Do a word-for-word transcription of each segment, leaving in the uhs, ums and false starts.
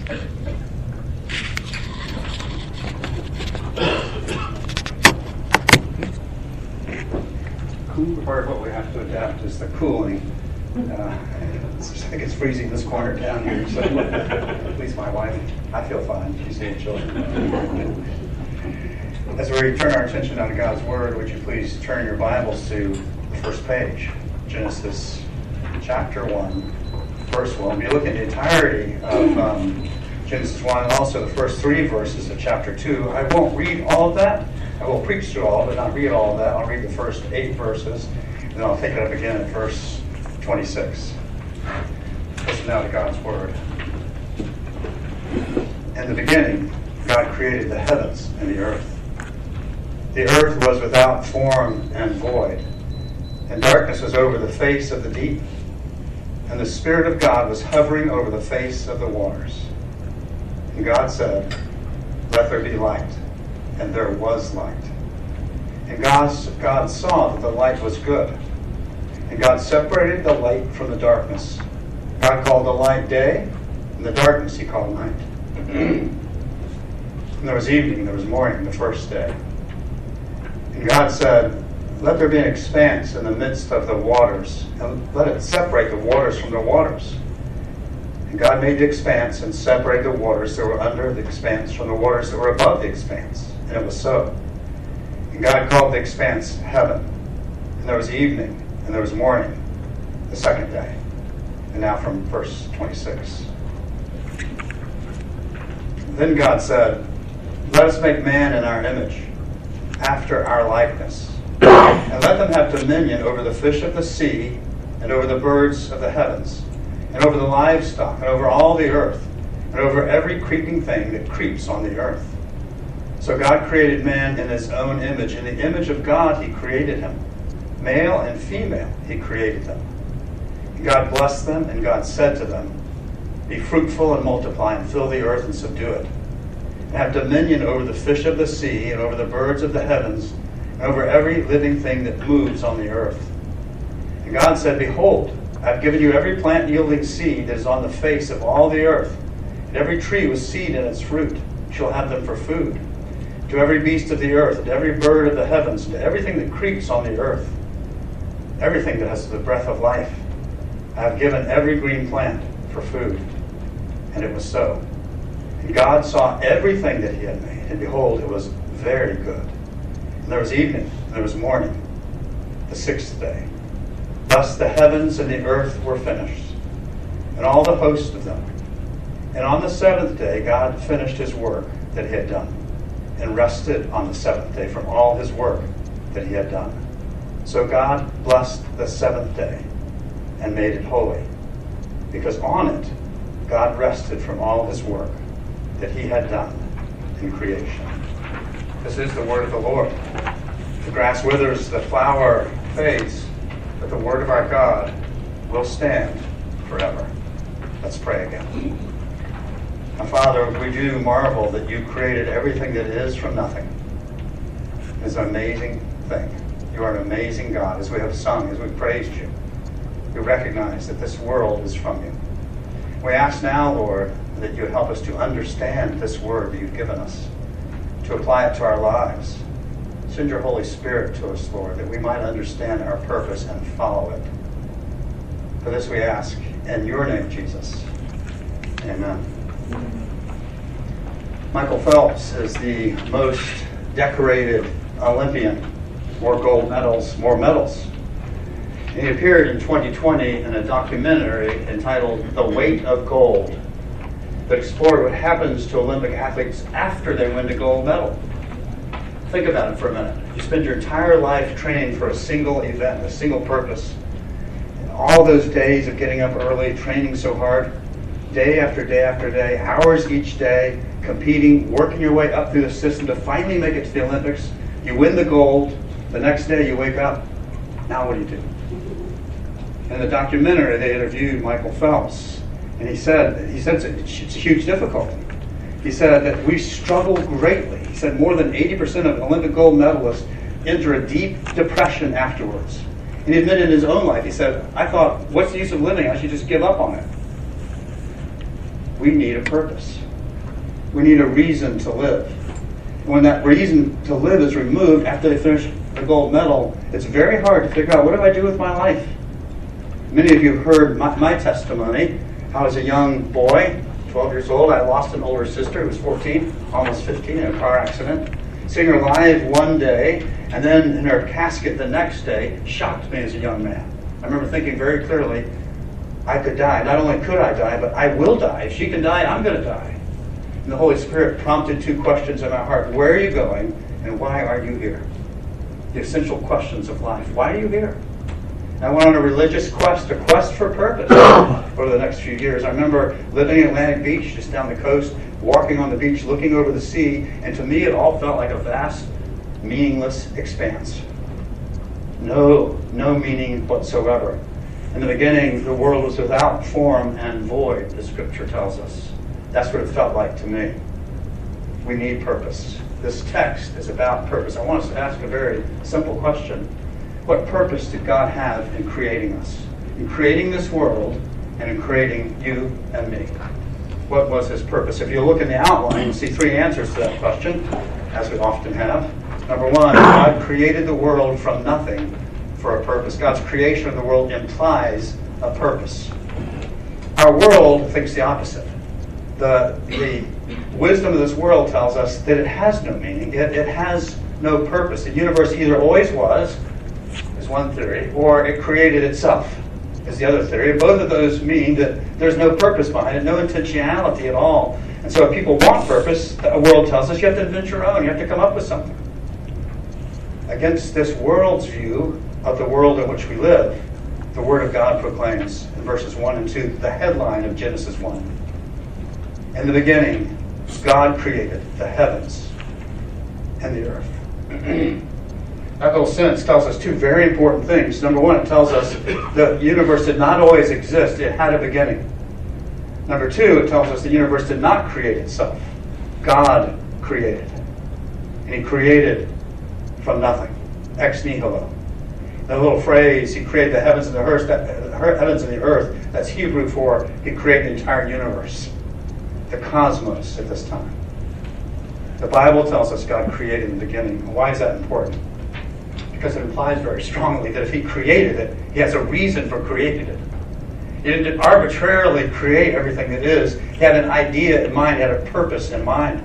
Part of what we have to adapt is the cooling. Uh, it's, I think it's freezing this corner down here, so at least my wife, I feel fine. She's eight children. As we turn our attention on God's Word, would you please turn your Bibles to the first page, Genesis chapter one, verse one. We'll be looking at the entirety of um, Genesis one, and also the first three verses of chapter two. I won't read all of that. I will preach through all, but not read all of that. I'll read the first eight verses, and then I'll pick it up again at verse twenty-six. Listen now to God's Word. In the beginning, God created the heavens and the earth. The earth was without form and void, and darkness was over the face of the deep, and the Spirit of God was hovering over the face of the waters. And God said, "Let there be light." And there was light. And God, God saw that the light was good. And God separated the light from the darkness. God called the light day, and the darkness he called night. And there was evening, there was morning, the first day. And God said, "Let there be an expanse in the midst of the waters, and let it separate the waters from the waters." And God made the expanse and separated the waters that were under the expanse from the waters that were above the expanse. And it was so. And God called the expanse heaven. And there was evening, and there was morning, the second day. And now from verse twenty-six. Then God said, "Let us make man in our image, after our likeness, and let them have dominion over the fish of the sea, and over the birds of the heavens, and over the livestock, and over all the earth, and over every creeping thing that creeps on the earth." So God created man in his own image. In the image of God he created him. Male and female he created them. And God blessed them, and God said to them, "Be fruitful and multiply, and fill the earth and subdue it. And have dominion over the fish of the sea, and over the birds of the heavens, and over every living thing that moves on the earth." And God said, "Behold, I have given you every plant yielding seed that is on the face of all the earth, and every tree with seed in its fruit. You shall have them for food. To every beast of the earth, and to every bird of the heavens, and to everything that creeps on the earth, everything that has the breath of life, I have given every green plant for food." And it was so. And God saw everything that he had made, and behold, it was very good. And there was evening, and there was morning, the sixth day. Thus the heavens and the earth were finished, and all the host of them. And on the seventh day God finished his work that he had done, and rested on the seventh day from all his work that he had done. So God blessed the seventh day and made it holy, because on it God rested from all his work that he had done in creation. This is the word of the Lord. The grass withers, the flower fades, but the word of our God will stand forever. Let's pray again. Now, Father, we do marvel that you created everything that is from nothing. It's an amazing thing. You are an amazing God. As we have sung, as we praised you, we recognize that this world is from you. We ask now, Lord, that you would help us to understand this word that you've given us, to apply it to our lives. Send your Holy Spirit to us, Lord, that we might understand our purpose and follow it. For this we ask in your name, Jesus. Amen. Michael Phelps is the most decorated Olympian. More gold medals, more medals. And he appeared in twenty twenty in a documentary entitled The Weight of Gold that explored what happens to Olympic athletes after they win the gold medal. Think about it for a minute. You spend your entire life training for a single event, a single purpose. And all those days of getting up early, training so hard, day after day after day, hours each day, competing, working your way up through the system to finally make it to the Olympics. You win the gold. The next day you wake up. Now what do you do? In the documentary, they interviewed Michael Phelps, and he said, he said it's a, it's a huge difficulty. He said that we struggle greatly. He said more than eighty percent of Olympic gold medalists enter a deep depression afterwards. And he admitted in his own life, he said, I thought, what's the use of living? I should just give up on it. we need a purpose. We need a reason to live. And when that reason to live is removed after they finish the gold medal, it's very hard to figure out, what do I do with my life? Many of you have heard my, my testimony. I was a young boy, twelve years old. I lost an older sister who was fourteen, almost fifteen, in a car accident. Seeing her alive one day, and then in her casket the next day, shocked me as a young man. I remember thinking very clearly, I could die. Not only could I die, but I will die. If she can die, I'm going to die. And the Holy Spirit prompted two questions in my heart. Where are you going, and why are you here? The essential questions of life. Why are you here? And I went on a religious quest, a quest for purpose over the next few years. I remember living in Atlantic Beach, just down the coast, walking on the beach, looking over the sea, and to me it all felt like a vast, meaningless expanse. No, no meaning whatsoever. In the beginning, the world was without form and void, the Scripture tells us. That's what it felt like to me. We need purpose. This text is about purpose. I want us to ask a very simple question. What purpose did God have in creating us? In creating this world and in creating you and me? What was his purpose? If you look in the outline, you'll see three answers to that question, as we often have. Number one, God created the world from nothing for a purpose. God's creation of the world implies a purpose. Our world thinks the opposite. The, the wisdom of this world tells us that it has no meaning. It, it has no purpose. The universe either always was, is one theory, or it created itself, is the other theory. Both of those mean that there's no purpose behind it, no intentionality at all. And so if people want purpose, the world tells us you have to invent your own. You have to come up with something. Against this world's view of the world in which we live, the Word of God proclaims in verses one and two, the headline of Genesis one. In the beginning, God created the heavens and the earth. That little sentence tells us two very important things. Number one, it tells us the universe did not always exist. It had a beginning. Number two, it tells us the universe did not create itself. God created. And he created from nothing. Ex nihilo. The little phrase, he created the heavens and the earth, that, heavens and the earth, that's Hebrew for he created the entire universe. The cosmos at this time. The Bible tells us God created in the beginning. Why is that important? Because it implies very strongly that if he created it, he has a reason for creating it. He didn't arbitrarily create everything that is. He had an idea in mind, he had a purpose in mind.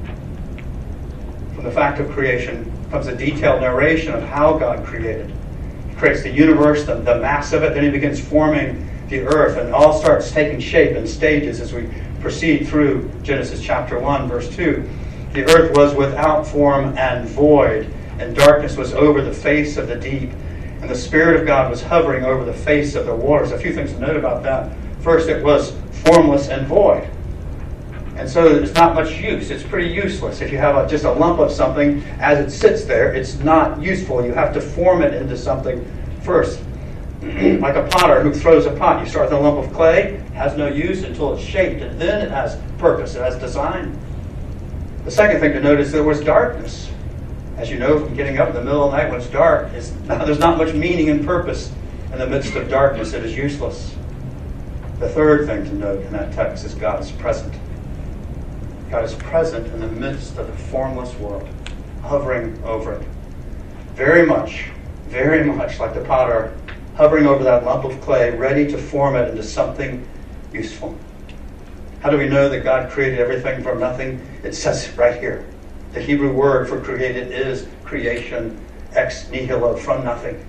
From the fact of creation comes a detailed narration of how God created. He creates the universe, the, the mass of it, then he begins forming the earth, and it all starts taking shape in stages as we proceed through Genesis chapter one, verse two. The earth was without form and void, and darkness was over the face of the deep, and the Spirit of God was hovering over the face of the waters. A few things to note about that. First, it was formless and void. And so there's not much use. It's pretty useless. If you have a, just a lump of something, as it sits there, it's not useful. You have to form it into something first. Like a potter who throws a pot. You start with a lump of clay, it has no use until it's shaped, and then it has purpose, it has design. The second thing to note is there was darkness. As you know from getting up in the middle of the night when it's dark, it's not, there's not much meaning and purpose in the midst of darkness. It is useless. The third thing to note in that text is God is present. God is present in the midst of the formless world, hovering over it. Very much, very much like the potter hovering over that lump of clay, ready to form it into something useful. How do we know that God created everything from nothing? It says right here. The Hebrew word for created is creation, ex nihilo, from nothing.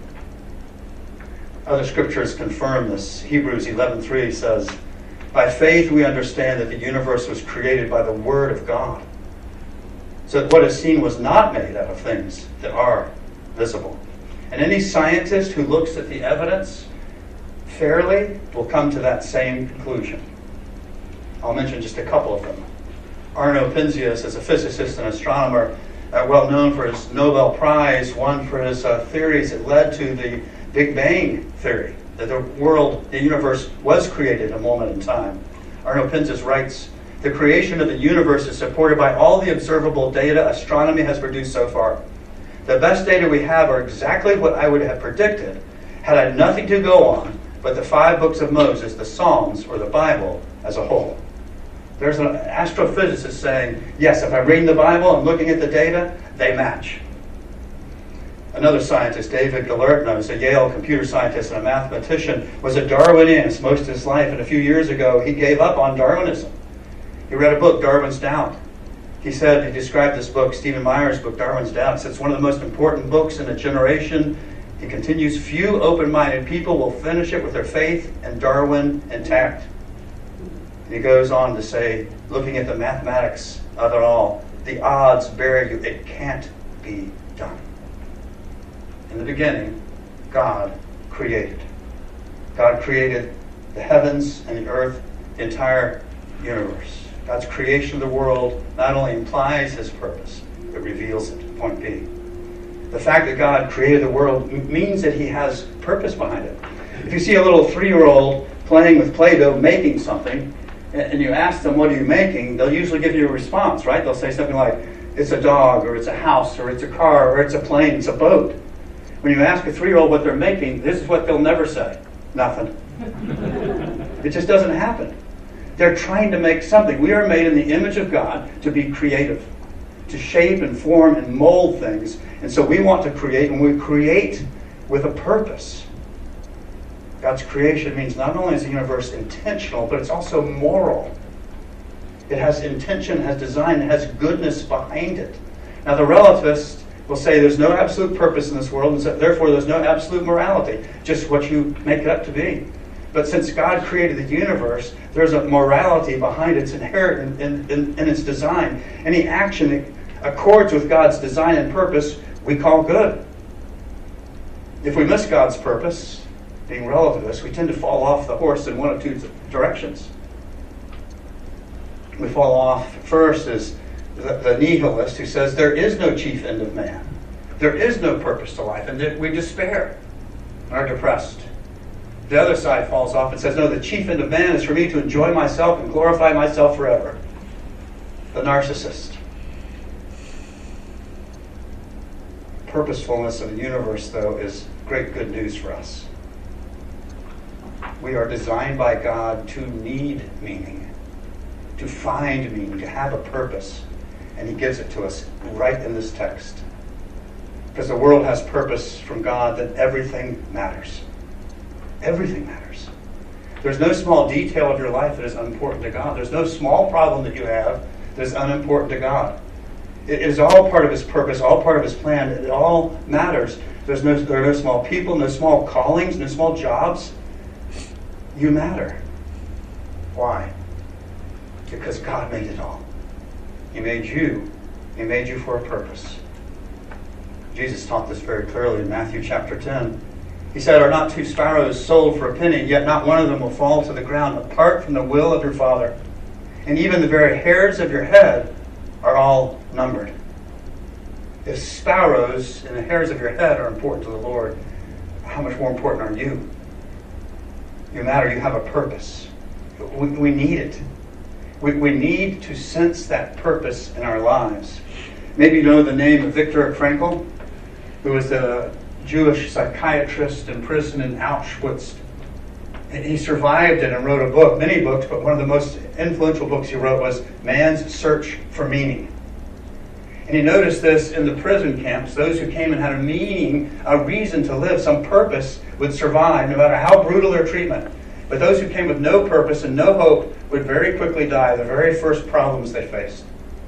Other scriptures confirm this. Hebrews eleven three says, by faith we understand that the universe was created by the word of God, so that what is seen was not made out of things that are visible. And any scientist who looks at the evidence fairly will come to that same conclusion. I'll mention just a couple of them. Arno Penzias is a physicist and astronomer, uh, well known for his Nobel Prize, won for his uh, theories that led to the Big Bang theory, that the world, the universe was created in a moment in time. Arno Penzias writes, the creation of the universe is supported by all the observable data astronomy has produced so far. The best data we have are exactly what I would have predicted had I nothing to go on but the five books of Moses, the Psalms, or the Bible as a whole. There's an astrophysicist saying, yes, if I'm reading the Bible and looking at the data, they match. Another scientist, David Galertner, who's a Yale computer scientist and a mathematician, was a Darwinian most of his life, and a few years ago he gave up on Darwinism. He read a book, Darwin's Doubt. He said, he described this book, Stephen Meyer's book, Darwin's Doubt. He said it's one of the most important books in a generation. He continues, few open-minded people will finish it with their faith and Darwin intact. And he goes on to say, looking at the mathematics of it all, the odds bear you, it can't be done. In the beginning, God created. God created the heavens and the earth, the entire universe. God's creation of the world not only implies his purpose, it reveals it. Point B. The fact that God created the world means that he has purpose behind it. If you see a little three-year-old playing with Play-Doh, making something, and you ask them, what are you making? They'll usually give you a response, right? They'll say something like, it's a dog, or it's a house, or it's a car, or it's a plane, it's a boat. When you ask a three-year-old what they're making, this is what they'll never say. Nothing. It just doesn't happen. They're trying to make something. We are made in the image of God to be creative, to shape and form and mold things. And so we want to create, and we create with a purpose. God's creation means not only is the universe intentional, but it's also moral. It has intention, has design, it has goodness behind it. Now the relativist will say there's no absolute purpose in this world, and so therefore there's no absolute morality, just what you make it up to be. But since God created the universe, there's a morality behind its inherent in, in, in its design. Any action that accords with God's design and purpose, we call good. If we miss God's purpose, being relativists, we tend to fall off the horse in one of two directions. We fall off first as the, the nihilist who says there is no chief end of man. There is no purpose to life, and that we despair and are depressed. The other side falls off and says, no, the chief end of man is for me to enjoy myself and glorify myself forever. The narcissist. Purposefulness of the universe, though, is great good news for us. We are designed by God to need meaning, to find meaning, to have a purpose. And he gives it to us right in this text. Because the world has purpose from God, then everything matters. Everything matters. There's no small detail of your life that is unimportant to God. There's no small problem that you have that is unimportant to God. It is all part of his purpose, all part of his plan. It all matters. There's no, there are no small people, no small callings, no small jobs. You matter. Why? Because God made it all. He made you. He made you for a purpose. Jesus taught this very clearly in Matthew chapter ten. He said, are not two sparrows sold for a penny, yet not one of them will fall to the ground apart from the will of your Father. And even the very hairs of your head are all numbered. If sparrows and the hairs of your head are important to the Lord, how much more important are you? You matter. You have a purpose. We, we need it. We, we need to sense that purpose in our lives. Maybe you know the name of Viktor Frankl, who was a Jewish psychiatrist in prison in Auschwitz. And he survived it and wrote a book, many books, but one of the most influential books he wrote was Man's Search for Meaning. And he noticed this in the prison camps. Those who came and had a meaning, a reason to live, some purpose, would survive no matter how brutal their treatment. But those who came with no purpose and no hope would very quickly die, the very first problems they faced.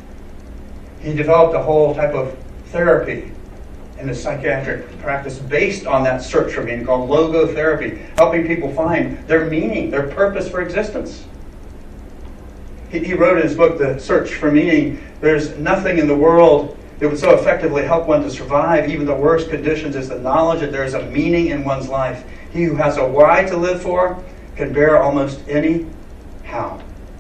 He developed a whole type of therapy in the psychiatric practice based on that search for meaning, called logotherapy, helping people find their meaning, their purpose for existence. He, he wrote in his book, The Search for Meaning, there's nothing in the world that would so effectively help one to survive even the worst conditions as the knowledge that there is a meaning in one's life. He who has a why to live for can bear almost any how.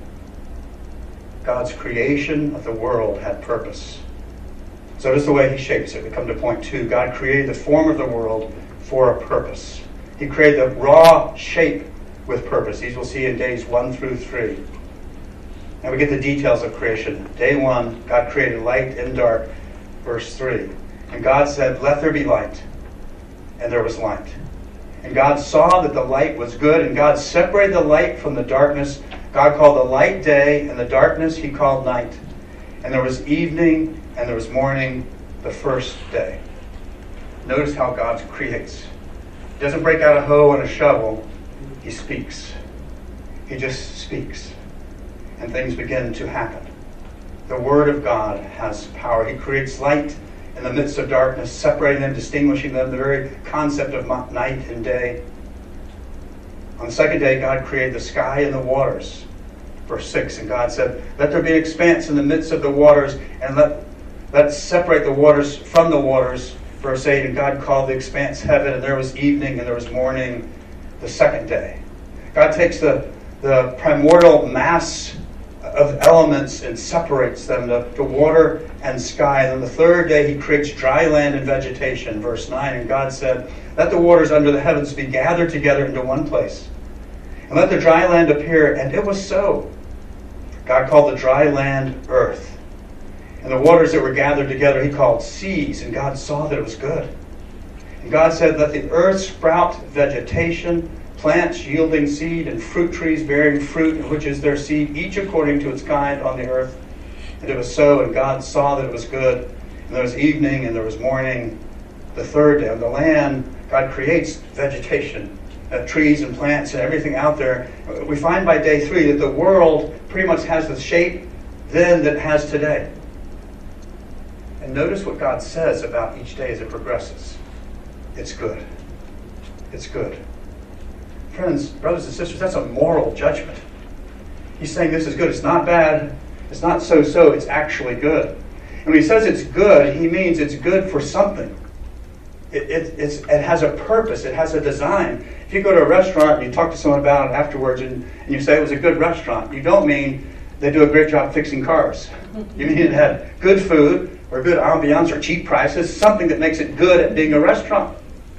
God's creation of the world had purpose. So does the way he shapes it. We come to point two. God created the form of the world for a purpose. He created the raw shape with purpose. These we'll see in days one through three. And we get the details of creation. Day one, God created light and dark. Verse three. And God said, let there be light. And there was light. And God saw that the light was good, and God separated the light from the darkness. God called the light day, and the darkness he called night. And there was evening, and there was morning, the first day. Notice how God creates. He doesn't break out a hoe and a shovel. He speaks. He just speaks. And things begin to happen. The Word of God has power. He creates light in the midst of darkness, separating them, distinguishing them, the very concept of night and day. On the second day, God created the sky and the waters. Verse six, and God said, let there be an expanse in the midst of the waters, and let let's separate the waters from the waters. Verse eight, and God called the expanse heaven, and there was evening, and there was morning, the second day. God takes the, the primordial mass of elements and separates them to, to water and sky. And on the third day, he creates dry land and vegetation. Verse nine, and God said, let the waters under the heavens be gathered together into one place, and let the dry land appear. And it was so. God called the dry land earth, and the waters that were gathered together he called seas, and God saw that it was good. And God said, let the earth sprout vegetation, plants yielding seed, and fruit trees bearing fruit, in which is their seed, each according to its kind on the earth. And it was so, and God saw that it was good. And there was evening, and there was morning, the third day. On the land, God creates vegetation, uh, trees and plants and everything out there. We find by day three that the world pretty much has the shape then that it has today. And notice what God says about each day as it progresses. It's good. It's good. Friends, brothers and sisters, that's a moral judgment. He's saying this is good. It's not bad. It's not so-so. It's actually good. And when he says it's good, he means it's good for something. It, it, it's, it has a purpose. It has a design. If you go to a restaurant and you talk to someone about it afterwards and, and you say it was a good restaurant, you don't mean they do a great job fixing cars. You mean it had good food or good ambiance or cheap prices, something that makes it good at being a restaurant.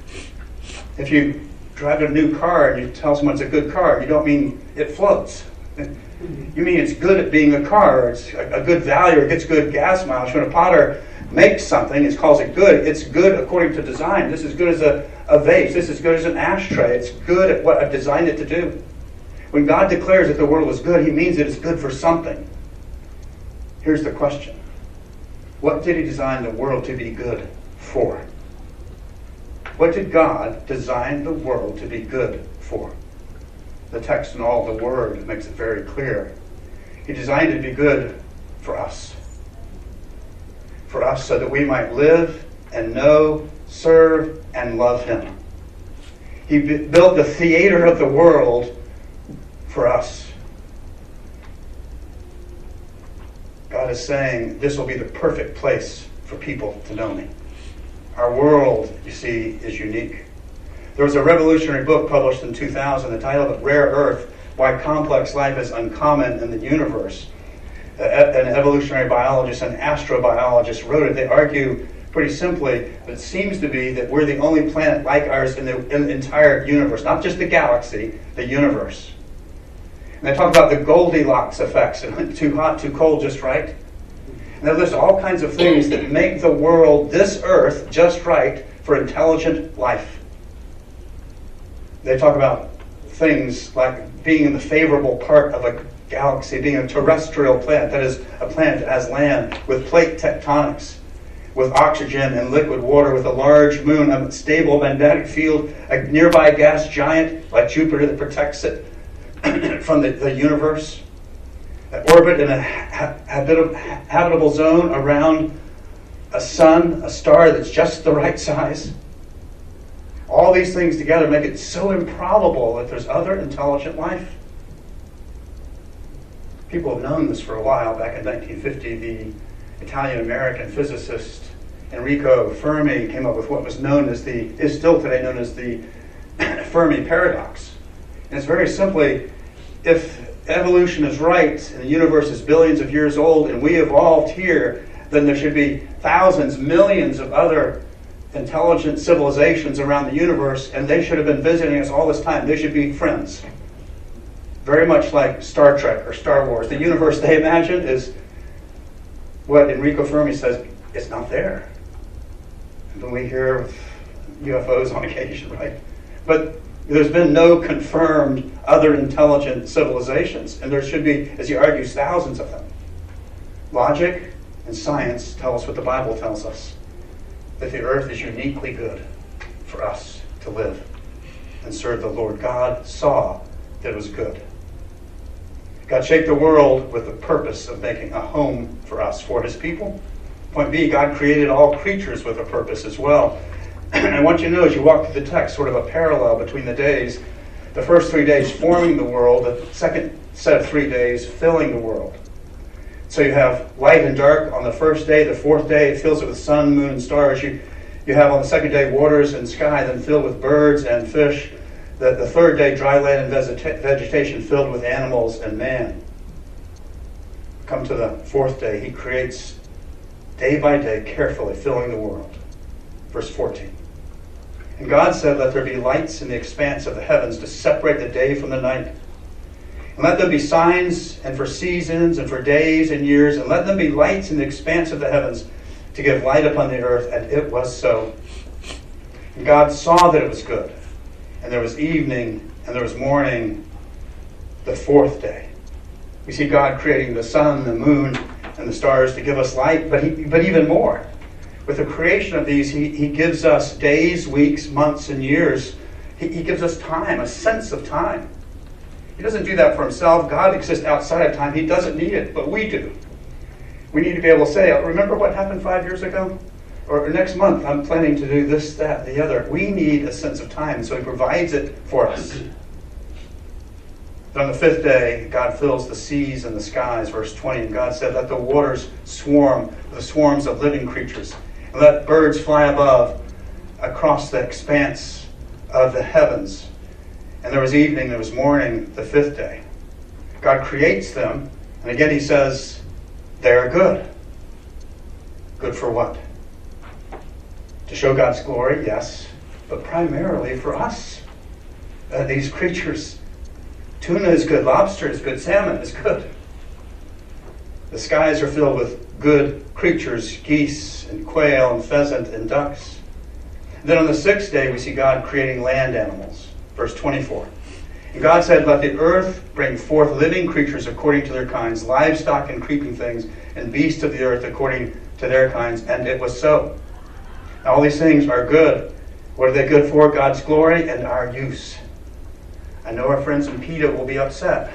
If you drive a new car and you tell someone it's a good car, you don't mean it floats. You mean it's good at being a car, or it's a, a good value, or it gets good gas mileage. When a potter makes something and calls it good, it's good according to design. This is good as a, a vase. This is good as an ashtray. It's good at what I've designed it to do. When God declares that the world is good, he means that it's good for something. Here's the question. What did he design the world to be good for? What did God design the world to be good for? The text and all the word makes it very clear. He designed it to be good for us. For us so that we might live and know, serve, and love him. He b- built the theater of the world for us. God is saying this will be the perfect place for people to know me. Our world, you see, is unique. There was a revolutionary book published in two thousand, the title of it, Rare Earth, Why Complex Life is Uncommon in the Universe. An evolutionary biologist and astrobiologist wrote it. They argue pretty simply that it seems to be that we're the only planet like ours in the, in the entire universe, not just the galaxy, the universe. And they talk about the Goldilocks effects, too hot, too cold, just right. And they list all kinds of things that make the world, this earth, just right for intelligent life. They talk about things like being in the favorable part of a galaxy, being a terrestrial planet, that is, a planet that has land, with plate tectonics, with oxygen and liquid water, with a large moon, a stable magnetic field, a nearby gas giant like Jupiter that protects it from the, the universe, an orbit in a ha- habitable, habitable zone around a sun, a star that's just the right size. All these things together make it so improbable that there's other intelligent life. People have known this for a while. Back in nineteen fifty, the Italian-American physicist Enrico Fermi came up with what was known as the, is still today known as the Fermi paradox. And it's very simply, if evolution is right and the universe is billions of years old and we evolved here, then there should be thousands, millions of other intelligent civilizations around the universe, and they should have been visiting us all this time. They should be friends. Very much like Star Trek or Star Wars. The universe they imagine is what Enrico Fermi says, it's not there. And when we hear of U F Os on occasion, right? But There's been no confirmed other intelligent civilizations, and there should be, as he argues, thousands of them. Logic and science tell us what the Bible tells us, that the earth is uniquely good for us to live and serve the Lord. God saw that it was good. God shaped the world with the purpose of making a home for us, for his people. Point B, God created all creatures with a purpose as well. And I want you to know, as you walk through the text, sort of a parallel between the days, the first three days forming the world, the second set of three days filling the world. So you have light and dark on the first day. The fourth day, it fills it with sun, moon, and stars. You, you have on the second day waters and sky, then filled with birds and fish. The, the third day, dry land and vegeta- vegetation filled with animals and man. Come to the fourth day, he creates day by day, carefully filling the world. Verse fourteen. And God said, let there be lights in the expanse of the heavens to separate the day from the night. And let them be signs and for seasons and for days and years. And let them be lights in the expanse of the heavens to give light upon the earth. And it was so. And God saw that it was good. And there was evening and there was morning, the fourth day. We see God creating the sun, the moon, and the stars to give us light, but he, but even more. With the creation of these, he, he gives us days, weeks, months, and years. He, he gives us time, a sense of time. He doesn't do that for himself. God exists outside of time. He doesn't need it, but we do. We need to be able to say, remember what happened five years ago? Or next month, I'm planning to do this, that, the other. We need a sense of time, so he provides it for us. But on the fifth day, God fills the seas and the skies, verse twenty. And God said, let the waters swarm with the swarms of living creatures. And let birds fly above across the expanse of the heavens. And there was evening, there was morning, the fifth day. God creates them. And again he says, they are good. Good for what? To show God's glory, yes. But primarily for us. Uh, these creatures. Tuna is good. Lobster is good. Salmon is good. The skies are filled with good creatures, geese and quail and pheasant and ducks. And then on the sixth day, we see God creating land animals. Verse twenty-four. And God said, let the earth bring forth living creatures according to their kinds, livestock and creeping things, and beasts of the earth according to their kinds. And it was so. Now all these things are good. What are they good for? God's glory and our use. I know our friends in PETA will be upset.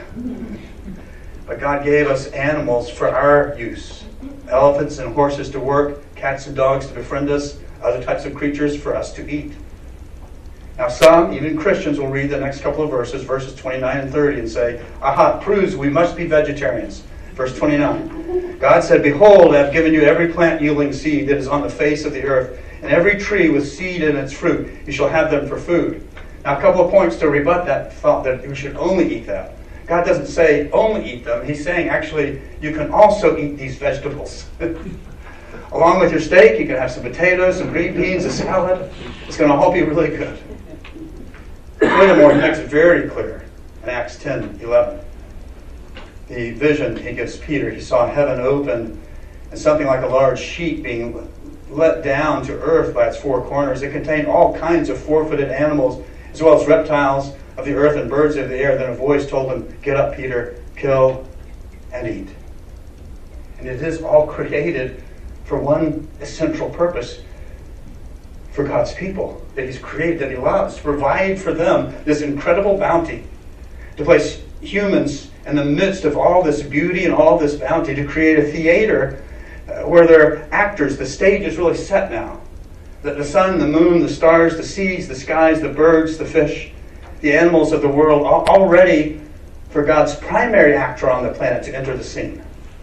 But God gave us animals for our use. Elephants and horses to work, cats and dogs to befriend us, other types of creatures for us to eat. Now some, even Christians, will read the next couple of verses, verses twenty-nine and thirty, and say, aha, it proves we must be vegetarians. Verse twenty-nine. God said, behold, I have given you every plant yielding seed that is on the face of the earth, and every tree with seed in its fruit. You shall have them for food. Now a couple of points to rebut that thought that we should only eat that. God doesn't say only eat them. He's saying actually you can also eat these vegetables. Along with your steak, you can have some potatoes, some green beans, a salad. It's going to all be really good. Furthermore, he makes it very clear in Acts ten eleven. The vision he gives Peter, he saw heaven open and something like a large sheet being let down to earth by its four corners. It contained all kinds of four-footed animals, as well as reptiles of the earth and birds of the air. Then a voice told him, get up, Peter, kill and eat. And it is all created for one essential purpose, for God's people that he's created, that he loves, to provide for them this incredible bounty, to place humans in the midst of all this beauty and all this bounty, to create a theater uh, where they're actors. The stage is really set now. That the sun, the moon, the stars, the seas, the skies, the birds, the fish, the animals of the world, all, all ready for God's primary actor on the planet to enter the scene.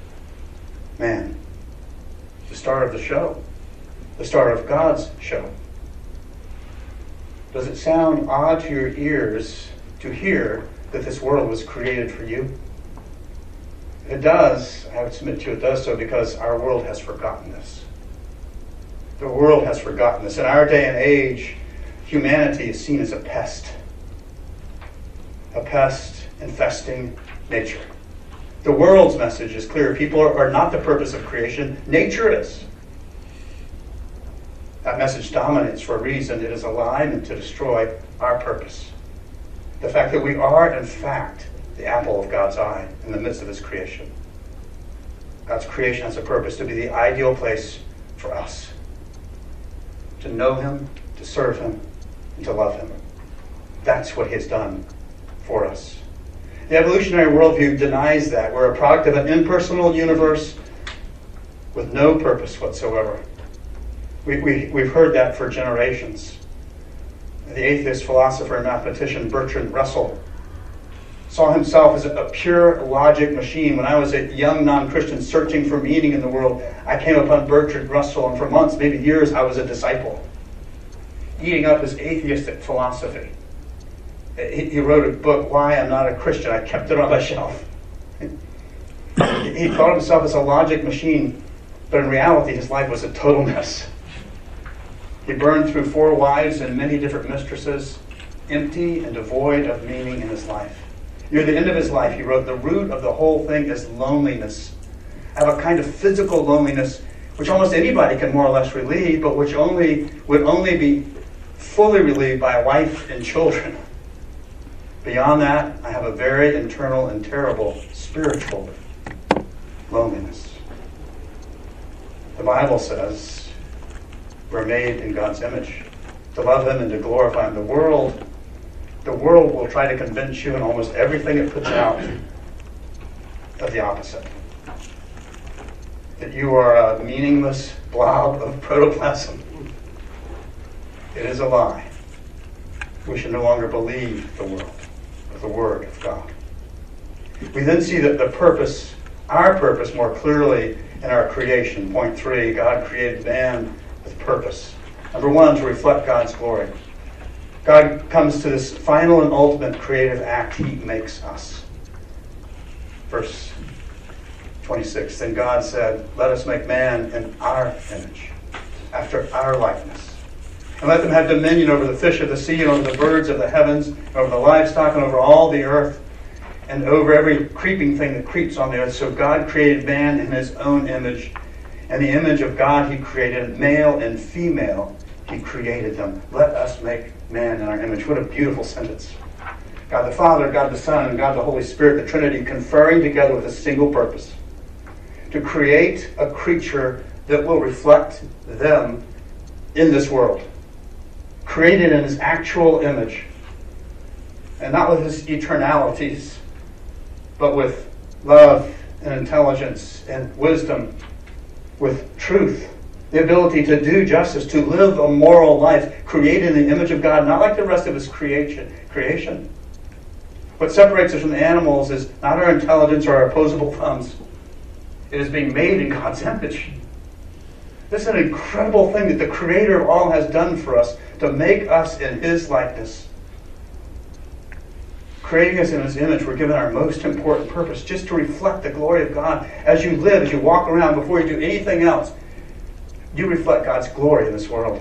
Man, the star of the show, the star of God's show. Does it sound odd to your ears to hear that this world was created for you? If it does, I would submit to you it does so because our world has forgotten this. The world has forgotten this. In our day and age, humanity is seen as a pest. A pest infesting nature. The world's message is clear. People are not the purpose of creation. Nature is. That message dominates for a reason. It is a lie meant to destroy our purpose. The fact that we are, in fact, the apple of God's eye in the midst of his creation. God's creation has a purpose to be the ideal place for us. To know him, to serve him, and to love him. That's what he has done for us. The evolutionary worldview denies that. We're a product of an impersonal universe with no purpose whatsoever. We, we, we've heard that for generations. The atheist philosopher and mathematician Bertrand Russell saw himself as a pure logic machine. When I was a young non-Christian searching for meaning in the world, I came upon Bertrand Russell, and for months, maybe years, I was a disciple, eating up his atheistic philosophy. He wrote a book, Why I'm Not a Christian. I kept it on my shelf. He thought of himself as a logic machine, but in reality, his life was a total mess. He burned through four wives and many different mistresses, empty and devoid of meaning in his life. Near the end of his life, he wrote, the root of the whole thing is loneliness. I have a kind of physical loneliness, which almost anybody can more or less relieve, but which only would only be fully relieved by a wife and children. Beyond that, I have a very internal and terrible spiritual loneliness. The Bible says we're made in God's image, to love him and to glorify him. The world, the world will try to convince you in almost everything it puts out of the opposite. That you are a meaningless blob of protoplasm. It is a lie. We should no longer believe the world, but the Word of God. We then see that the purpose, our purpose more clearly in our creation. Point three, God created man with purpose. Number one, to reflect God's glory. God comes to this final and ultimate creative act. He makes us. Verse twenty-six, then God said, let us make man in our image, after our likeness. And let them have dominion over the fish of the sea and over the birds of the heavens, and over the livestock and over all the earth, and over every creeping thing that creeps on the earth. So God created man in his own image. And the image of God he created, male and female, he created them. Let us make man in our image. What a beautiful sentence. God the Father, God the Son, and God the Holy Spirit, the Trinity, conferring together with a single purpose. To create a creature that will reflect them in this world. Created in his actual image. And not with his eternalities, but with love and intelligence and wisdom, with truth, the ability to do justice, to live a moral life, created in the image of God, not like the rest of his creation. creation. What separates us from the animals is not our intelligence or our opposable thumbs. It is being made in God's image. This is an incredible thing that the Creator of all has done for us, to make us in his likeness. Creating us in his image, we're given our most important purpose, just to reflect the glory of God. As you live, as you walk around, before you do anything else, you reflect God's glory in this world.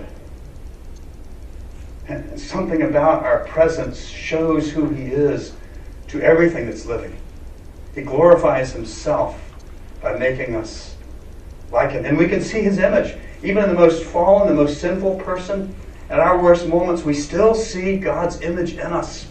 And something about our presence shows who he is to everything that's living. He glorifies himself by making us like him. And we can see his image. Even in the most fallen, the most sinful person, at our worst moments, we still see God's image in us.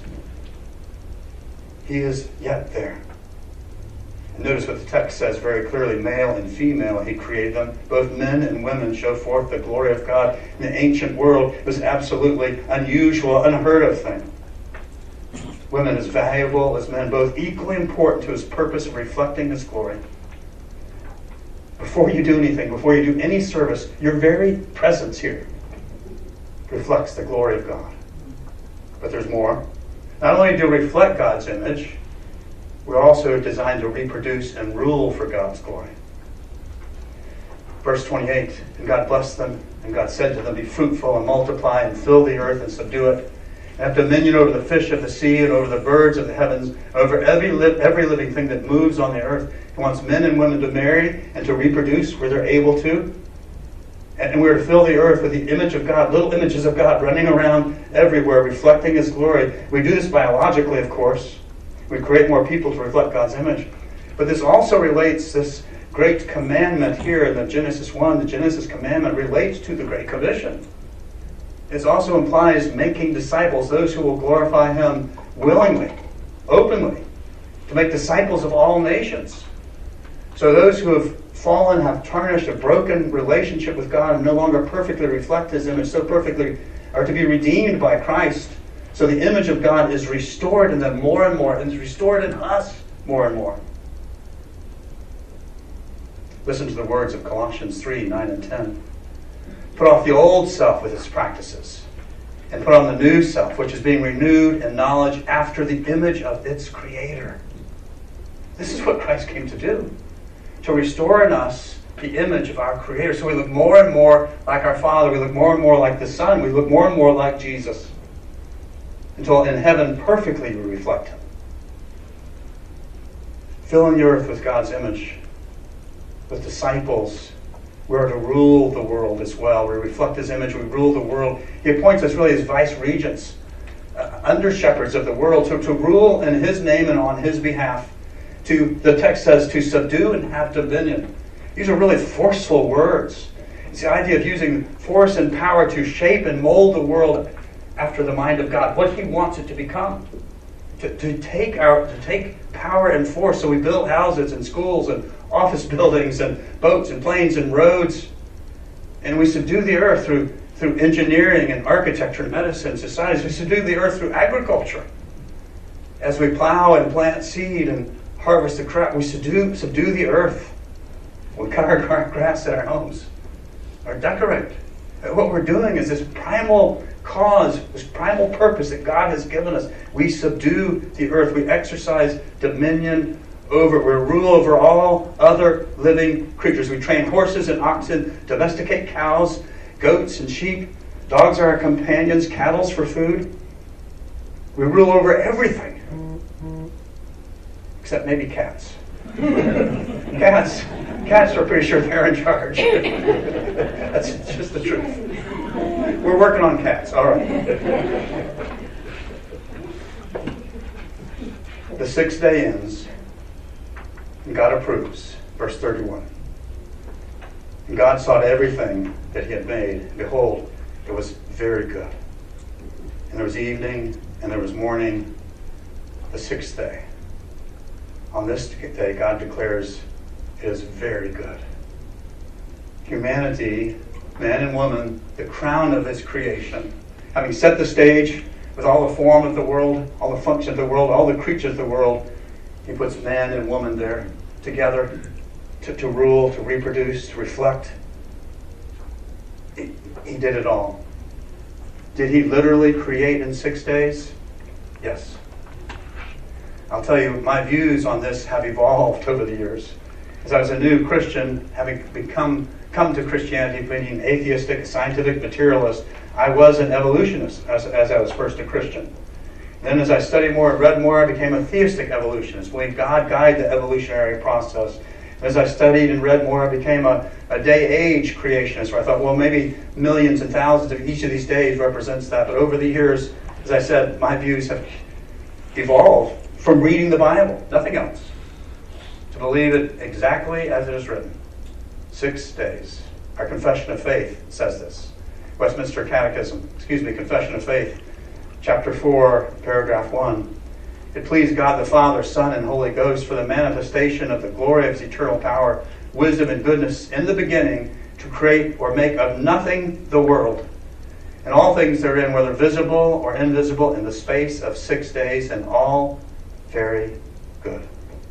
He is yet there. And notice what the text says very clearly. Male and female, he created them. Both men and women show forth the glory of God. In the ancient world, it was absolutely unusual, unheard of thing. Women as valuable as men, both equally important to his purpose of reflecting his glory. Before you do anything, before you do any service, your very presence here reflects the glory of God. But there's more. Not only do we reflect God's image, we're also designed to reproduce and rule for God's glory. Verse twenty-eight, and God blessed them, and God said to them, be fruitful and multiply and fill the earth and subdue it, and have dominion over the fish of the sea and over the birds of the heavens, over every, li- every living thing that moves on the earth. He wants men and women to marry and to reproduce where they're able to. And we're to fill the earth with the image of God, little images of God running around everywhere, reflecting his glory. We do this biologically, of course. We create more people to reflect God's image. But this also relates, this great commandment here in the Genesis one, the Genesis commandment relates to the Great Commission. It also implies making disciples, those who will glorify him willingly, openly, to make disciples of all nations. So those who have fallen, have tarnished a broken relationship with God, and no longer perfectly reflect His image, so perfectly are to be redeemed by Christ. So the image of God is restored in them more and more, and is restored in us more and more. Listen to the words of Colossians three, nine and ten. Put off the old self with its practices, and put on the new self, which is being renewed in knowledge after the image of its Creator. This is what Christ came to do, to restore in us the image of our Creator. So we look more and more like our Father. We look more and more like the Son. We look more and more like Jesus, until in heaven perfectly we reflect Him. Filling the earth with God's image, with disciples. We're to rule the world as well. We reflect His image. We rule the world. He appoints us really as vice-regents, uh, under-shepherds of the world, to, to rule in His name and on His behalf. To, the text says, to subdue and have dominion. These are really forceful words. It's the idea of using force and power to shape and mold the world after the mind of God, what He wants it to become. To, to take our to take power and force. So we build houses and schools and office buildings and boats and planes and roads. And we subdue the earth through, through engineering and architecture, medicine, societies. We subdue the earth through agriculture. As we plow and plant seed and harvest the crop, we subdue, subdue the earth. We cut our grass at our homes or decorate. What we're doing is this primal cause, this primal purpose that God has given us. We subdue the earth. We exercise dominion over, we rule over all other living creatures. We train horses and oxen, domesticate cows, goats and sheep. Dogs are our companions, cattle for food. We rule over everything. Except maybe cats. Cats, cats are pretty sure they're in charge. That's just the truth. We're working on cats, all right. The sixth day ends, and God approves. Verse thirty-one. And God saw everything that He had made, and behold, it was very good. And there was evening, and there was morning, the sixth day. On this day, God declares it is very good. Humanity, man and woman, the crown of His creation, having set the stage with all the form of the world, all the function of the world, all the creatures of the world, He puts man and woman there together to, to rule, to reproduce, to reflect. He, he did it all. Did He literally create in six days? Yes. I'll tell you, my views on this have evolved over the years. As I was a new Christian, having become come to Christianity, being atheistic, a scientific materialist, I was an evolutionist as, as I was first a Christian. Then as I studied more and read more, I became a theistic evolutionist, believed God guided the evolutionary process. As I studied and read more, I became a, a day-age creationist, where I thought, well, maybe millions and thousands of each of these days represents that. But over the years, as I said, my views have evolved from reading the Bible, nothing else, to believe it exactly as it is written. Six days. Our Confession of Faith says this. Westminster Catechism, excuse me, Confession of Faith, chapter four, paragraph one. It pleased God the Father, Son, and Holy Ghost for the manifestation of the glory of His eternal power, wisdom, and goodness in the beginning to create or make of nothing the world, and all things therein, whether visible or invisible, in the space of six days, and all very good.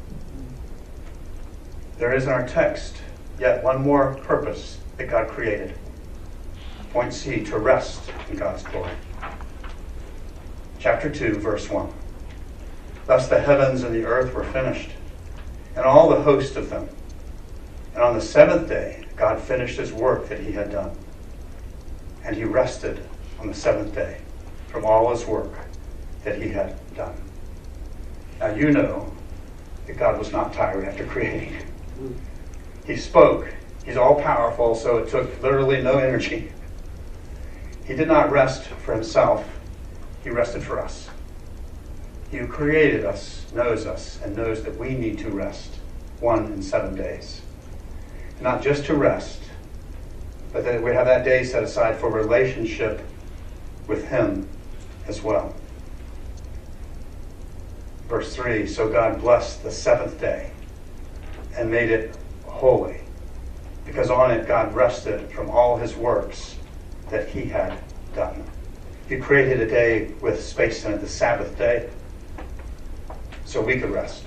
There is in our text yet one more purpose that God created. Point C, to rest in God's glory. Chapter two, verse one. Thus the heavens and the earth were finished, and all the host of them. And on the seventh day, God finished His work that He had done. And He rested on the seventh day from all His work that He had done. Now you know that God was not tired after creating. He spoke. He's all-powerful, so it took literally no energy. He did not rest for Himself. He rested for us. He who created us knows us and knows that we need to rest one in seven days. Not just to rest, but that we have that day set aside for relationship with Him as well. Verse three, so God blessed the seventh day and made it holy, because on it God rested from all his works that he had done. He created a day with space in it, the Sabbath day, so we could rest.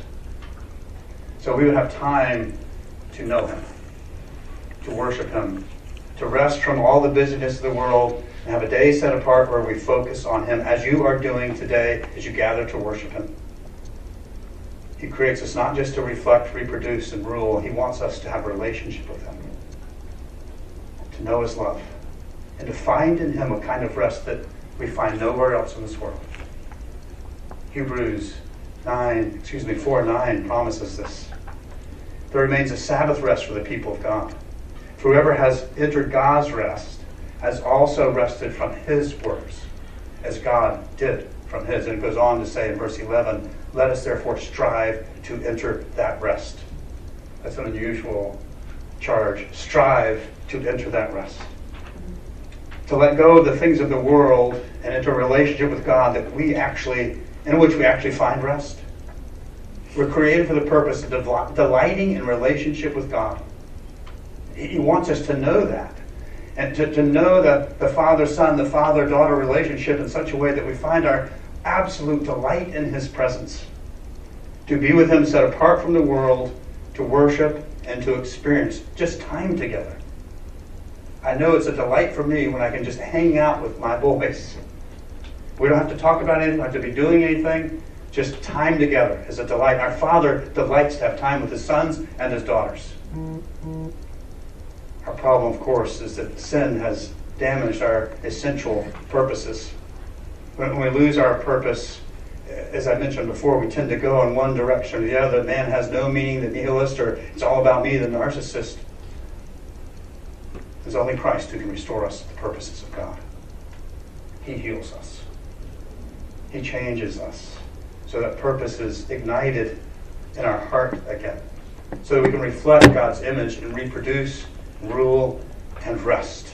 So we would have time to know him, to worship him, to rest from all the busyness of the world, and have a day set apart where we focus on him, as you are doing today as you gather to worship him. He creates us not just to reflect, reproduce, and rule. He wants us to have a relationship with him, to know his love, and to find in him a kind of rest that we find nowhere else in this world. Hebrews nine, excuse me, four nine promises this. There remains a Sabbath rest for the people of God. For whoever has entered God's rest has also rested from his works, as God did from his. And it goes on to say in verse eleven, let us therefore strive to enter that rest. That's an unusual charge. Strive to enter that rest. To let go of the things of the world and enter a relationship with God that we actually, in which we actually find rest. We're created for the purpose of delighting in relationship with God. He wants us to know that. And to, to know the, the father-son, the father-daughter relationship in such a way that we find our absolute delight in his presence. To be with him set apart from the world, to worship and to experience just time together. I know it's a delight for me when I can just hang out with my boys. We don't have to talk about anything, we don't have to be doing anything. Just time together is a delight. Our Father delights to have time with his sons and his daughters. Mm-hmm. Our problem, of course, is that sin has damaged our essential purposes. When we lose our purpose, as I mentioned before, we tend to go in one direction or the other. Man has no meaning, the nihilist, or it's all about me, the narcissist. There's only Christ who can restore us to the purposes of God. He heals us. He changes us so that purpose is ignited in our heart again. So that we can reflect God's image and reproduce, rule, and rest.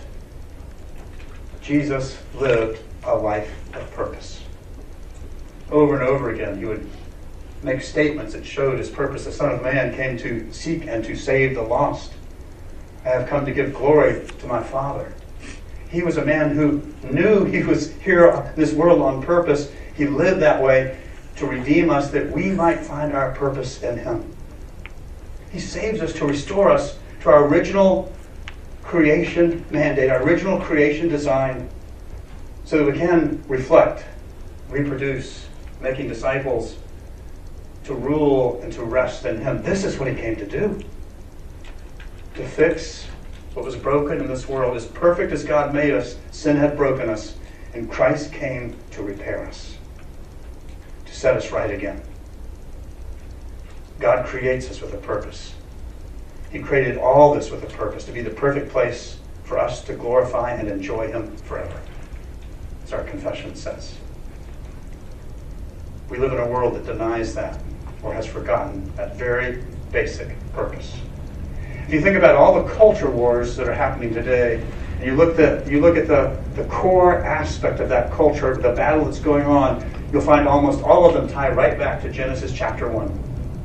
Jesus lived a life of purpose. Over and over again, he would make statements that showed his purpose. The Son of Man came to seek and to save the lost. I have come to give glory to my Father. He was a man who knew he was here in this world on purpose. He lived that way to redeem us that we might find our purpose in him. He saves us to restore us to our original creation mandate, our original creation design, so that we can reflect, reproduce, making disciples, to rule and to rest in him. This is what he came to do. To fix what was broken in this world. As perfect as God made us, sin had broken us, and Christ came to repair us, to set us right again. God creates us with a purpose. He created all this with a purpose, to be the perfect place for us to glorify and enjoy him forever. As our confession says. We live in a world that denies that, or has forgotten that very basic purpose. If you think about all the culture wars that are happening today, and you look, the, you look at the, the core aspect of that culture, the battle that's going on, you'll find almost all of them tie right back to Genesis chapter one.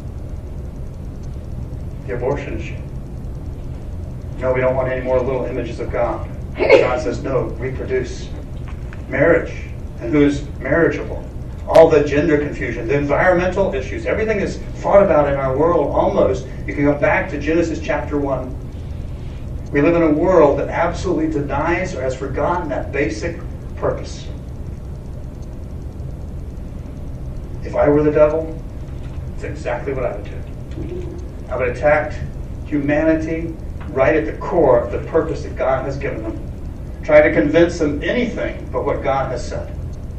The abortion issue. No, we don't want any more little images of God. God says, no, reproduce. Marriage, and who's marriageable. All the gender confusion, the environmental issues, everything is fought about in our world almost. You can go back to Genesis chapter one. We live in a world that absolutely denies or has forgotten that basic purpose. If I were the devil, it's exactly what I would do. I would attack humanity right at the core of the purpose that God has given them. Try to convince them anything but what God has said.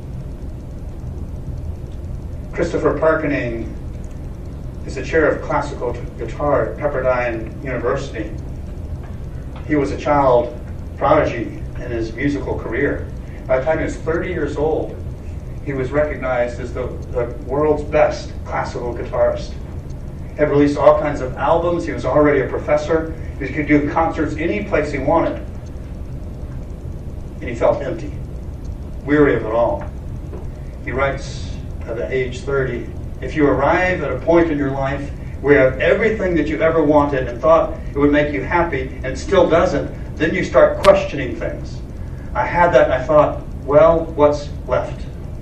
Christopher Parkening is the chair of classical guitar at Pepperdine University. He was a child prodigy in his musical career. By the time he was thirty years old, he was recognized as the, the world's best classical guitarist. He had released all kinds of albums. He was already a professor. He could do concerts any place he wanted. And he felt empty, weary of it all. He writes at age thirty, If you arrive at a point in your life where you have everything that you ever wanted and thought it would make you happy and it still doesn't, then you start questioning things. I had that and I thought, well, what's left?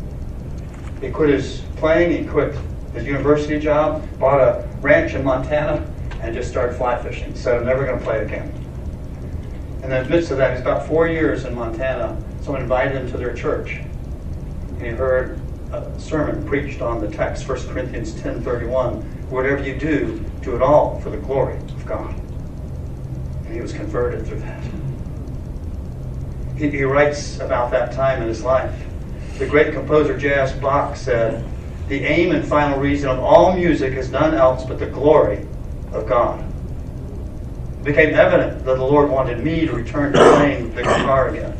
He quit his playing, he quit his university job, bought a ranch in Montana, and just started fly fishing. Said, I'm never going to play again. And in the midst of that, he's about four years in Montana. Someone invited him to their church. And he heard a sermon preached on the text, First Corinthians ten thirty-one. Whatever you do, do it all for the glory of God. And he was converted through that. He, he writes about that time in his life. The great composer J S Bach said, the aim and final reason of all music is none else but the glory of God. It became evident that the Lord wanted me to return to playing the guitar again.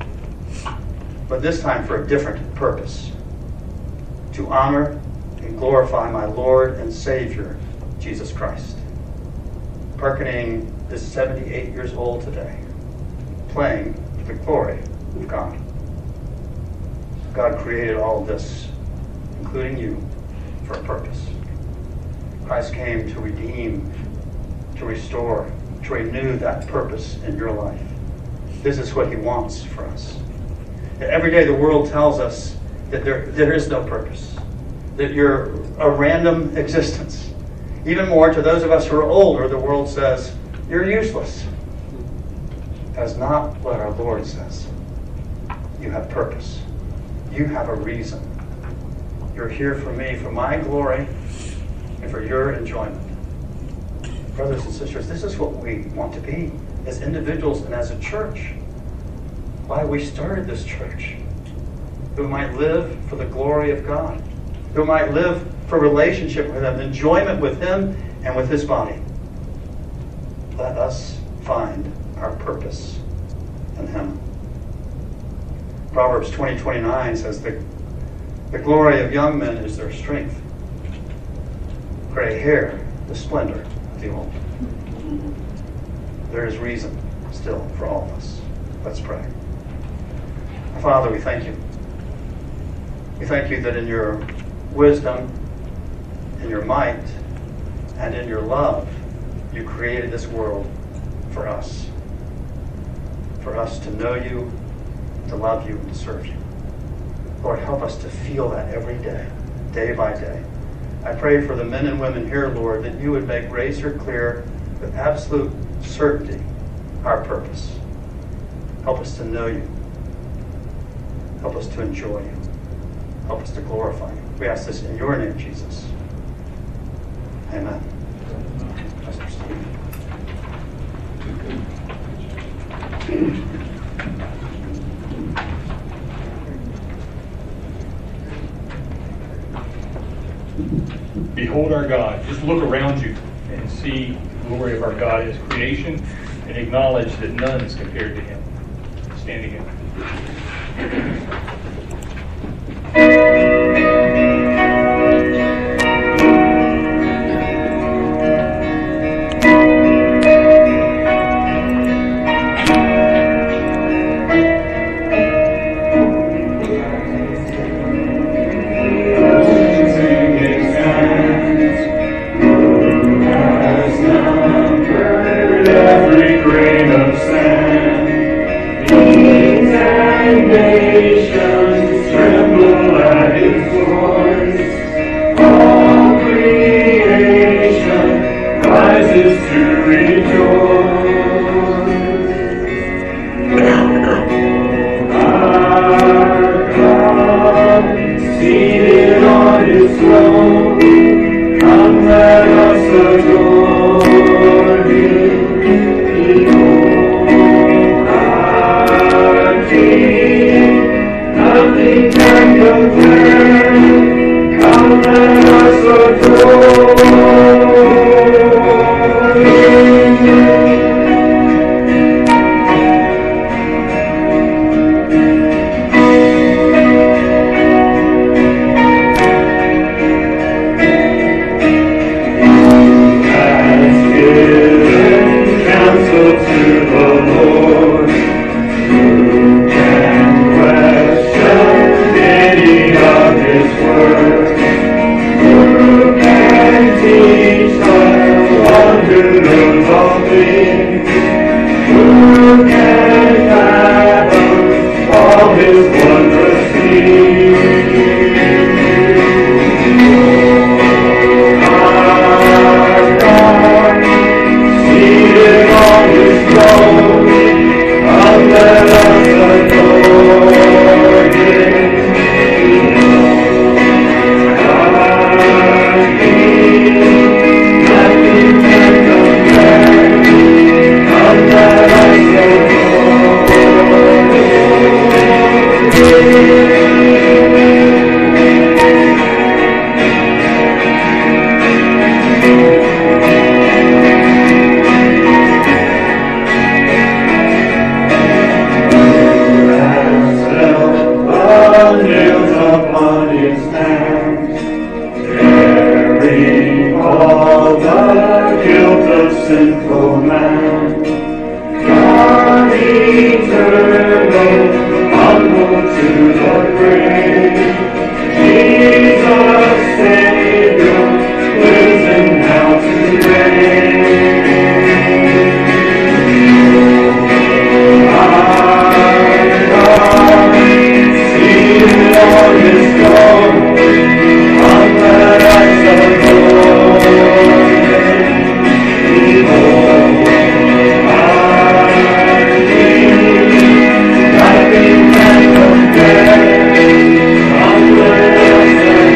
But this time for a different purpose. To honor and glorify my Lord and Savior, Jesus Christ. Perkening is seventy-eight years old today, playing for the glory of God. God created all of this, including you, for a purpose. Christ came to redeem, to restore, to renew that purpose in your life. This is what he wants for us. Every day the world tells us that there, there is no purpose, that you're a random existence. Even more, to those of us who are older, the world says, you're useless. That's not what our Lord says. You have purpose. You have a reason. You're here for me, for my glory, and for your enjoyment. Brothers and sisters, this is what we want to be as individuals and as a church. Why we started this church. Who might live for the glory of God. Who might live for relationship with Him, enjoyment with Him and with His body. Let us find our purpose in Him. Proverbs twenty twenty-nine says, the, the glory of young men is their strength. Gray hair, the splendor of the old. There is reason still for all of us. Let's pray. Father, we thank you. We thank you that in your wisdom, in your might, and in your love, you created this world for us. For us to know you, to love you, and to serve you. Lord, help us to feel that every day, day by day. I pray for the men and women here, Lord, that you would make razor clear with absolute certainty our purpose. Help us to know you. Help us to enjoy you. Help us to glorify you. We ask this in your name, Jesus. Amen. Pastor Steve. Behold our God. Just look around you and see the glory of our God in His creation and acknowledge that none is compared to Him. Standing in. Word. God eternal, humble to the grave. Jesus Savior, risen now to reign. Our God, seated on His throne, on the heights of glory, behold, our King, nothing can compare. On the heights of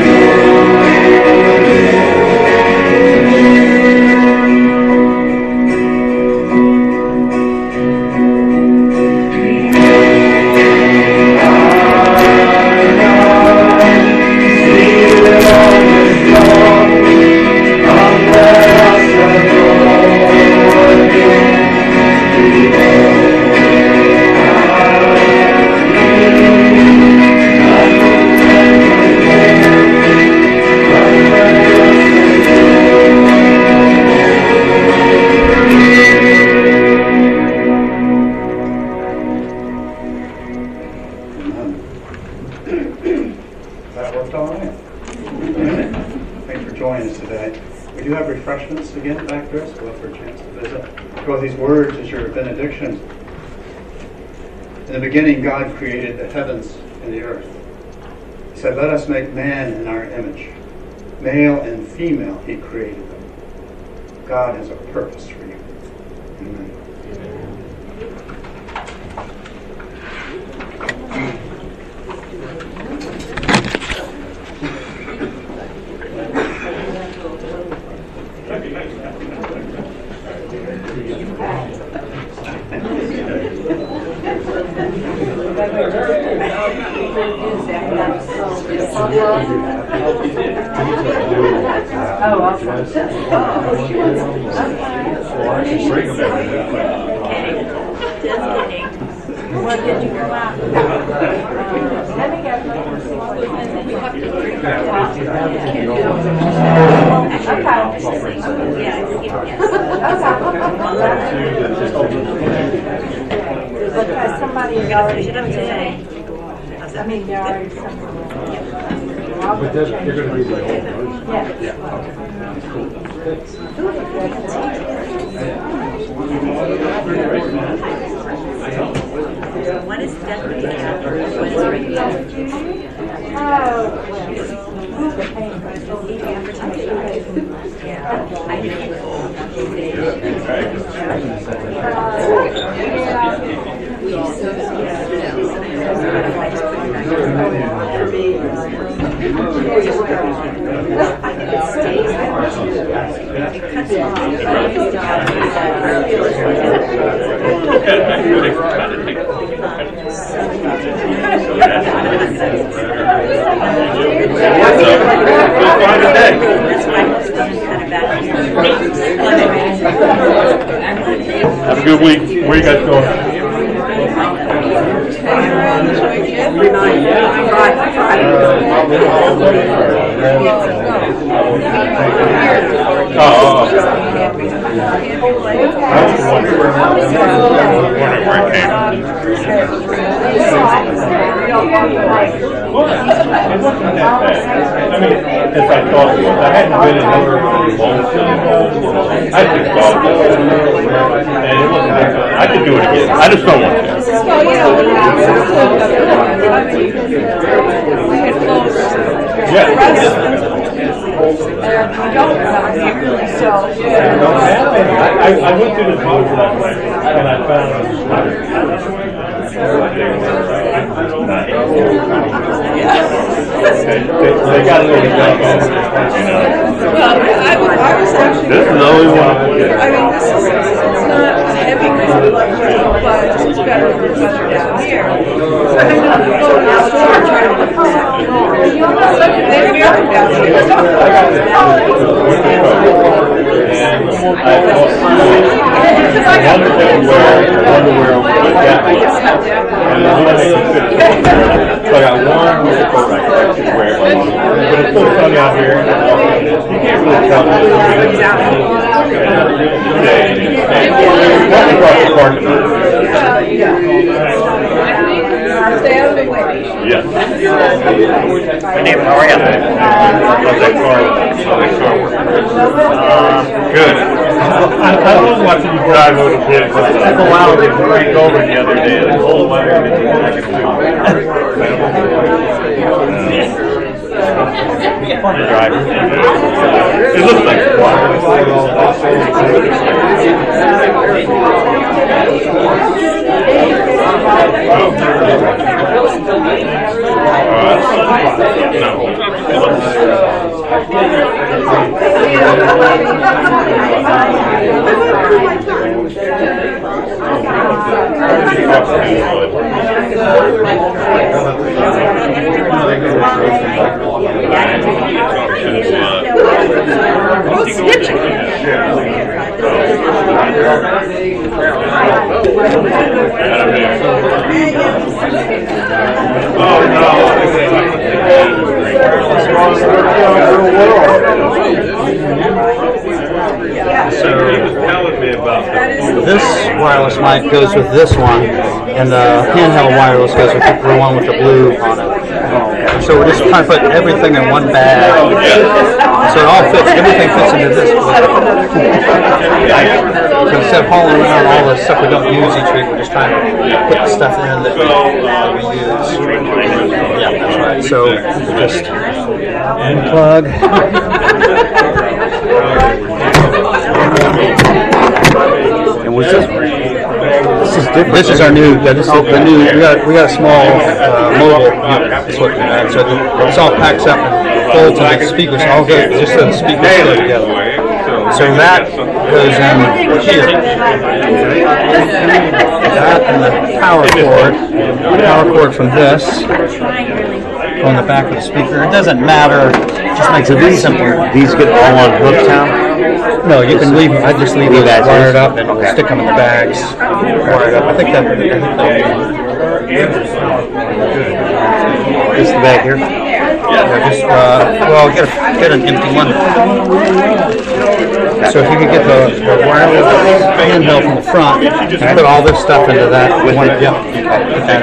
That worked all right. Thanks for joining us today. We do have refreshments again back there, so we'll look for a chance to visit. Go with these words as your benediction. In the beginning, God created the heavens and the earth. He said, "Let us make man in our image. Male and female, He created them." God has a purpose for you. Amen. Oh, awesome. What did you go out? Let me go. Because somebody is already today. I mean, they're already somewhere. But that's, they're going to be the old version? Yeah. Yeah, okay. Cool. What is decorating after? What is regular? Oh, well, the pain. Yeah, I do. Have a good week. Where you guys going? Oh, I was wondering where it came from. Well, it wasn't that bad. I mean, as I thought it was. I hadn't been in over a long time. I just thought it was. And it wasn't that bad. I could do it again. I just don't want to. Yeah. I, I went through the book last night and I found a sweater. They, they, they got a little junk on it, you know. Well, I, was, I was actually. This is the only one. I mean, this is it's not a heavy coat, but it's better for weather down here. So I'm going to go to the store trying to look for something. They're very down here. I got this winter coat. And I thought, one to wear, one to wear with a jacket. And the one they can fit. So I got one winter coat I can actually wear. But it's so sunny out here. You can't really tell. Walk across the parking lot. Stay out of the way. Yes. My name, how are you? How's that car? How's that car work? Good. I, I was watching you drive over the kids. It took a while to break over the other day. The cold weather didn't like it too. You're driving. It looks like Who's snitching? oh no. So he was telling me about This wireless mic goes with this one, and the handheld wireless goes with the one with the blue on it. So we're just trying to put everything in one bag. So it all fits, everything fits into this. So instead of hauling around all the stuff we don't use each week, we're just trying to put the stuff in that we, that we use. Yeah, that's right. So just unplug. And we just this is different. This is our new. This is the new. We got we got a small uh, mobile unit. That's what uh, so the, this all packs up and folds into the speakers. All go just so the speakers go together. So that goes in here. That and the power cord. The power cord from this on the back of the speaker. It doesn't matter. It just makes it simpler. These get all on hooks now? No, you can leave. I just leave these wired up and okay. Stick them in the bags. Wired up. I think that. Just the bag here. Yeah, just uh, well, get a, get an empty one. So if you could get the, the wireless handheld from the front, you can put all this stuff into that with one. Yeah, put that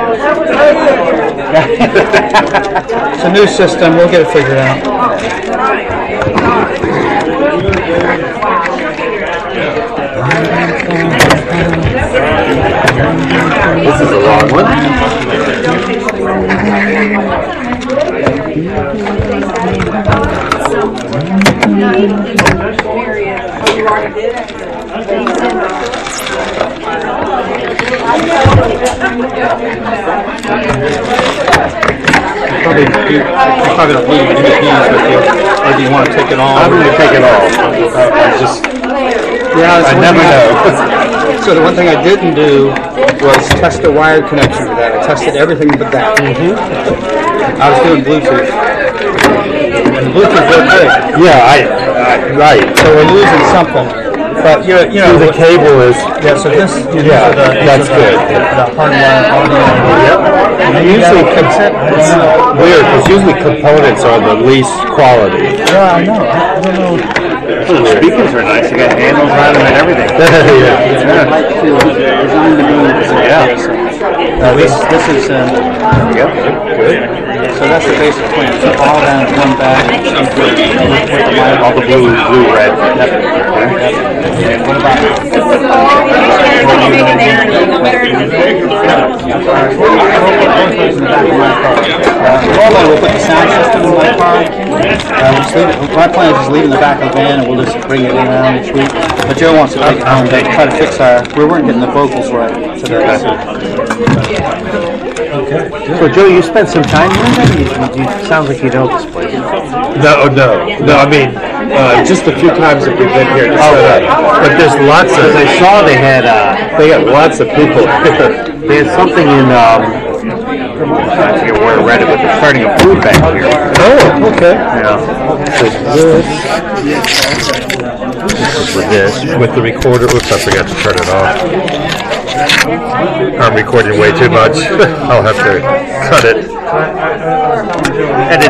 in. It's a new system. We'll get it figured out. This is a long one. Probably, you probably don't need any keys with you, or do you want to take it all? I'm going to take it all. I just, yeah, I never know. So the one thing I didn't do was test the wired connection to that. I tested everything but that. Mm-hmm. I was doing Bluetooth. And Bluetooth worked great. Yeah, I, I, right. So we're losing something. But you, you know, the cable is. Yeah, so this, you know, yeah, the, that's the, good. The hardwire audio. Yep. And usually, it's weird because usually components are the least quality. Yeah, I know. I don't know. Oh, the speakers are nice. You got handles on them and everything. yeah. Yeah. Uh, this, this is. Uh, yep. Good. So that's the basic plan. So all down in one bag. All the blue, blue, red. Yep. And what about? Normally we'll put the sound system in my car. Uh, just leave it, my plan is just leave it in the back of the van and we'll just bring it around each week. But Joe wants to take it home to try to fix our. We weren't getting the vocals right today. So. Okay. So Joe, you spent some time here. You, you, you sounds like you know this place. No, no, no. I mean, uh, just a few times that we've been here to set up. But there's lots of. Because I saw they had. Uh, they got lots of people. They had something in. Um, I forget where I read it, but they're starting a food bank here. Oh, okay. Yeah. With this. With the recorder. Oops, I forgot to turn it off. I'm recording way too much. I'll have to cut it. Edit.